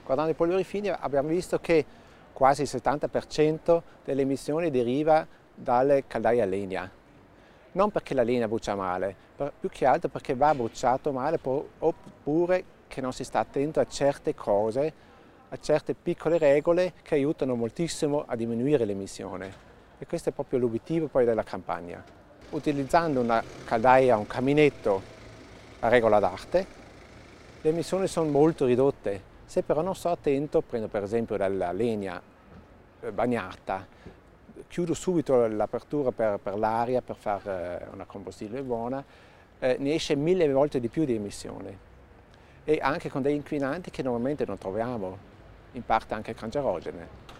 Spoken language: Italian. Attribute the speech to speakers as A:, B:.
A: Guardando i polveri fini abbiamo visto che quasi il 70% delle emissioni deriva dalle caldaie a legna. Non perché la legna brucia male, più che altro perché va bruciato male oppure che non si sta attento a certe cose, a certe piccole regole che aiutano moltissimo a diminuire l'emissione. E questo è proprio l'obiettivo poi della campagna. Utilizzando una caldaia, un caminetto a regola d'arte, le emissioni sono molto ridotte. Se però non sto attento, prendo per esempio della legna bagnata, chiudo subito l'apertura per l'aria per fare una combustibile buona, ne esce 1000 volte di più di emissioni. E anche con degli inquinanti che normalmente non troviamo, in parte anche cancerogene.